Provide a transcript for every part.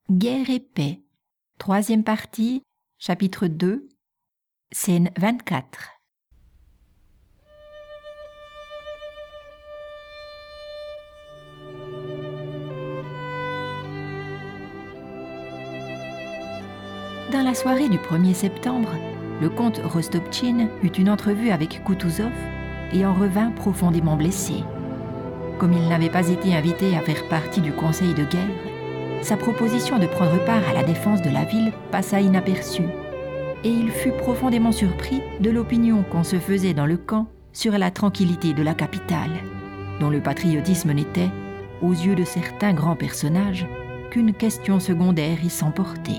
Guerre et paix. Troisième partie, chapitre 2, scène 24. Dans la soirée du 1er septembre, le comte Rostopchine eut une entrevue avec Koutouzov et en revint profondément blessé. Comme il n'avait pas été invité à faire partie du conseil de guerre, sa proposition de prendre part à la défense de la ville passa inaperçue, et il fut profondément surpris de l'opinion qu'on se faisait dans le camp sur la tranquillité de la capitale, dont le patriotisme n'était, aux yeux de certains grands personnages, qu'une question secondaire et sans portée.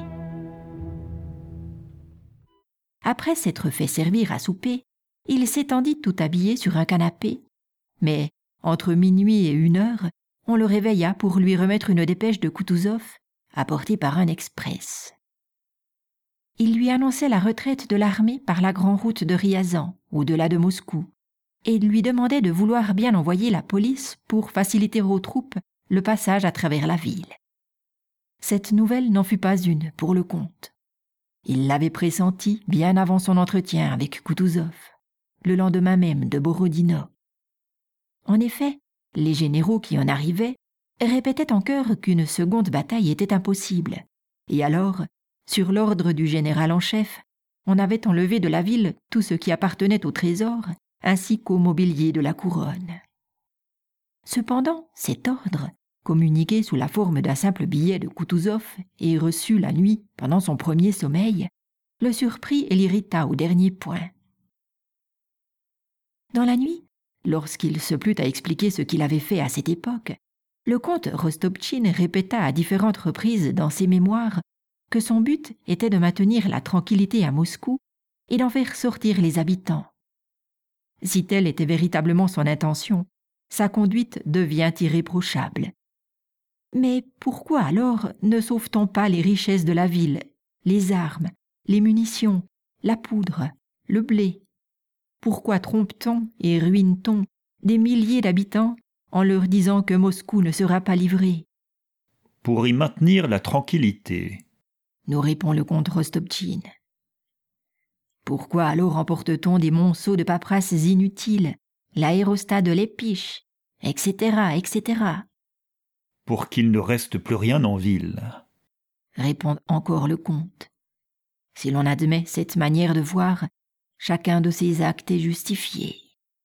Après s'être fait servir à souper, il s'étendit tout habillé sur un canapé, mais entre minuit et 1h, on le réveilla pour lui remettre une dépêche de Koutouzov, apportée par un express. Il lui annonçait la retraite de l'armée par la grande route de Riazan, au-delà de Moscou, et lui demandait de vouloir bien envoyer la police pour faciliter aux troupes le passage à travers la ville. Cette nouvelle n'en fut pas une pour le comte. Il l'avait pressenti bien avant son entretien avec Koutouzov, le lendemain même de Borodino. En effet, les généraux qui en arrivaient répétaient en chœur qu'une seconde bataille était impossible, et alors, sur l'ordre du général en chef, on avait enlevé de la ville tout ce qui appartenait au trésor, ainsi qu'au mobilier de la couronne. Cependant, cet ordre, communiqué sous la forme d'un simple billet de Koutouzov et reçu la nuit pendant son premier sommeil, le surprit et l'irrita au dernier point. Dans la nuit, lorsqu'il se plut à expliquer ce qu'il avait fait à cette époque, le comte Rostopchine répéta à différentes reprises dans ses mémoires que son but était de maintenir la tranquillité à Moscou et d'en faire sortir les habitants. Si telle était véritablement son intention, sa conduite devient irréprochable. Mais pourquoi alors ne sauve-t-on pas les richesses de la ville, les armes, les munitions, la poudre, le blé ? Pourquoi trompe-t-on et ruine-t-on des milliers d'habitants en leur disant que Moscou ne sera pas livré ? Pour y maintenir la tranquillité, nous répond le comte Rostopchine. Pourquoi alors emporte-t-on des monceaux de paperasses inutiles, l'aérostat de l'épiche, etc., etc. pour qu'il ne reste plus rien en ville, répond encore le comte. Si l'on admet cette manière de voir, chacun de ces actes est justifié.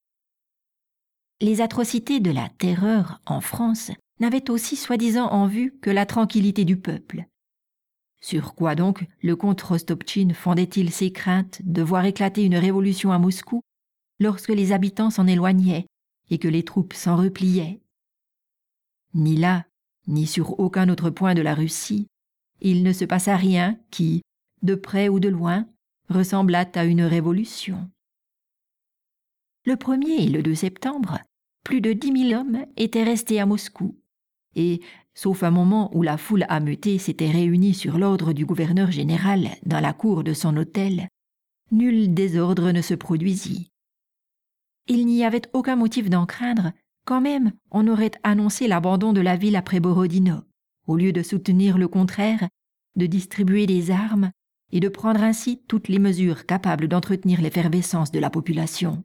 Les atrocités de la terreur en France n'avaient aussi soi-disant en vue que la tranquillité du peuple. Sur quoi donc le comte Rostopchine fondait-il ses craintes de voir éclater une révolution à Moscou lorsque les habitants s'en éloignaient et que les troupes s'en repliaient ? Ni là, ni sur aucun autre point de la Russie, il ne se passa rien qui, de près ou de loin, ressemblât à une révolution. Le 1er et le 2 septembre, plus de 10 000 hommes étaient restés à Moscou, et, sauf un moment où la foule ameutée s'était réunie sur l'ordre du gouverneur général dans la cour de son hôtel, nul désordre ne se produisit. Il n'y avait aucun motif d'en craindre, quand même on aurait annoncé l'abandon de la ville après Borodino, au lieu de soutenir le contraire, de distribuer des armes et de prendre ainsi toutes les mesures capables d'entretenir l'effervescence de la population.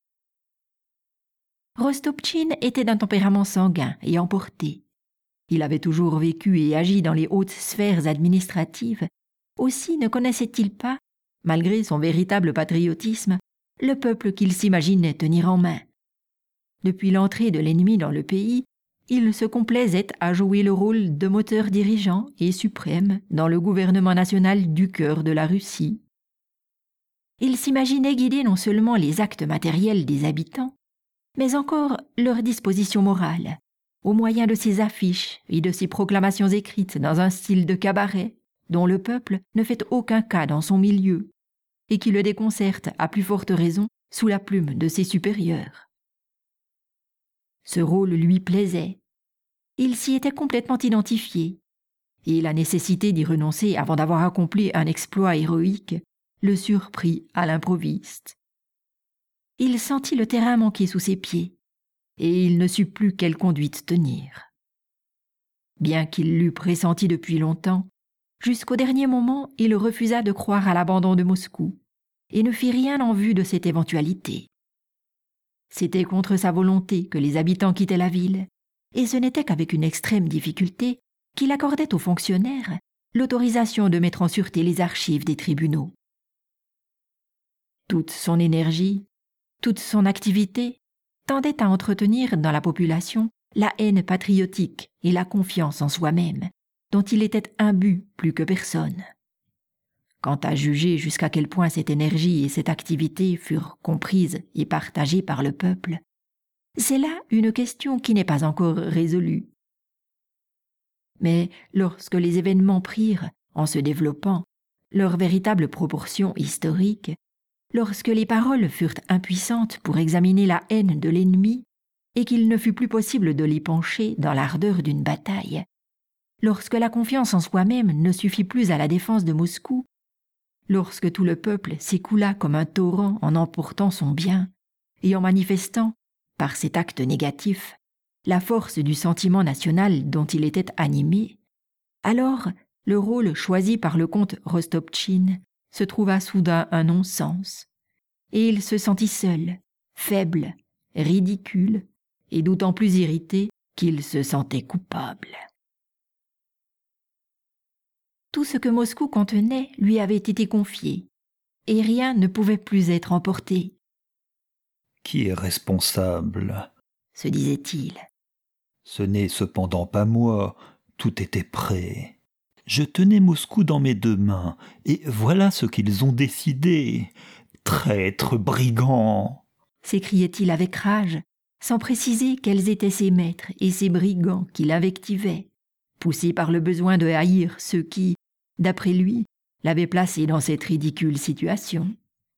Rostopchine était d'un tempérament sanguin et emporté. Il avait toujours vécu et agi dans les hautes sphères administratives, aussi ne connaissait-il pas, malgré son véritable patriotisme, le peuple qu'il s'imaginait tenir en main. Depuis l'entrée de l'ennemi dans le pays, il se complaisait à jouer le rôle de moteur dirigeant et suprême dans le gouvernement national du cœur de la Russie. Il s'imaginait guider non seulement les actes matériels des habitants, mais encore leur disposition morale, au moyen de ses affiches et de ses proclamations écrites dans un style de cabaret, dont le peuple ne fait aucun cas dans son milieu, et qui le déconcerte à plus forte raison sous la plume de ses supérieurs. Ce rôle lui plaisait. Il s'y était complètement identifié, et la nécessité d'y renoncer avant d'avoir accompli un exploit héroïque le surprit à l'improviste. Il sentit le terrain manquer sous ses pieds, et il ne sut plus quelle conduite tenir. bien qu'il l'eût pressenti depuis longtemps. Jusqu'au dernier moment, il refusa de croire à l'abandon de Moscou et ne fit rien en vue de cette éventualité. C'était contre sa volonté que les habitants quittaient la ville, et ce n'était qu'avec une extrême difficulté qu'il accordait aux fonctionnaires l'autorisation de mettre en sûreté les archives des tribunaux. Toute son énergie, toute son activité tendait à entretenir dans la population la haine patriotique et la confiance en soi-même, dont il était imbu plus que personne. Quant à juger jusqu'à quel point cette énergie et cette activité furent comprises et partagées par le peuple, c'est là une question qui n'est pas encore résolue. Mais lorsque les événements prirent, en se développant, leur véritable proportion historique, lorsque les paroles furent impuissantes pour examiner la haine de l'ennemi et qu'il ne fut plus possible de les pencher dans l'ardeur d'une bataille, lorsque la confiance en soi-même ne suffit plus à la défense de Moscou, lorsque tout le peuple s'écoula comme un torrent en emportant son bien et en manifestant, par cet acte négatif, la force du sentiment national dont il était animé, alors le rôle choisi par le comte Rostopchine se trouva soudain un non-sens, et il se sentit seul, faible, ridicule, et d'autant plus irrité qu'il se sentait coupable. Tout ce que Moscou contenait lui avait été confié, et rien ne pouvait plus être emporté. « Qui est responsable ?» se disait-il. « Ce n'est cependant pas moi, tout était prêt. Je tenais Moscou dans mes 2 mains, et voilà ce qu'ils ont décidé. Traîtres, brigands !» s'écriait-il avec rage, sans préciser quels étaient ses maîtres et ses brigands qui l'invectivaient, poussé par le besoin de haïr ceux qui, d'après lui, l'avaient placé dans cette ridicule situation.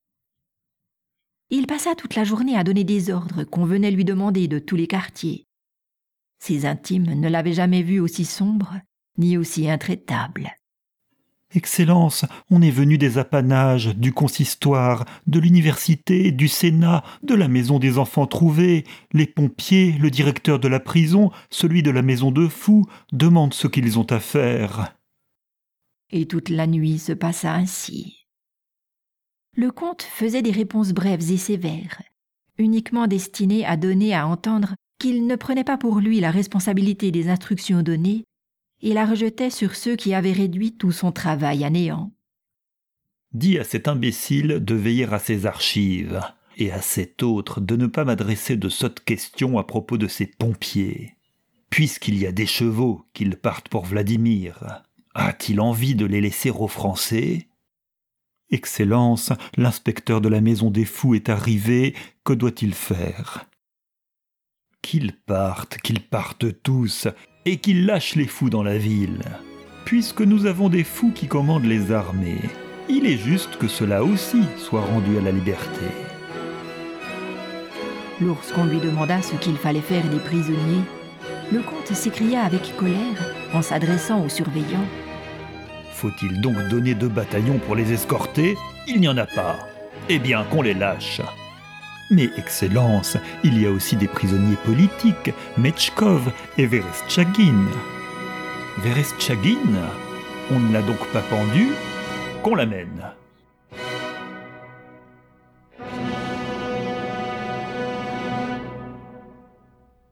Il passa toute la journée à donner des ordres qu'on venait lui demander de tous les quartiers. Ses intimes ne l'avaient jamais vu aussi sombre, ni aussi intraitable. « Excellence, on est venu des apanages, du consistoire, de l'université, du Sénat, de la maison des enfants trouvés. Les pompiers, le directeur de la prison, celui de la maison de fous, demandent ce qu'ils ont à faire. » Et toute la nuit se passa ainsi. Le comte faisait des réponses brèves et sévères, uniquement destinées à donner à entendre qu'il ne prenait pas pour lui la responsabilité des instructions données et la rejetait sur ceux qui avaient réduit tout son travail à néant. « Dis à cet imbécile de veiller à ses archives, et à cet autre de ne pas m'adresser de sottes questions à propos de ses pompiers. Puisqu'il y a des chevaux, qu'ils partent pour Vladimir. A-t-il envie de les laisser aux Français ? Excellence, l'inspecteur de la maison des fous est arrivé, que doit-il faire ? Qu'ils partent tous, et qu'ils lâchent les fous dans la ville. Puisque nous avons des fous qui commandent les armées, il est juste que cela aussi soit rendu à la liberté. » Lorsqu'on lui demanda ce qu'il fallait faire des prisonniers, le comte s'écria avec colère en s'adressant aux surveillants. « Faut-il donc donner 2 bataillons pour les escorter ? Il n'y en a pas. Eh bien, qu'on les lâche. Mais, Excellence, il y a aussi des prisonniers politiques, Metchkov et Verestchagin. Verestchagin ? On ne l'a donc pas pendu ? Qu'on l'amène. »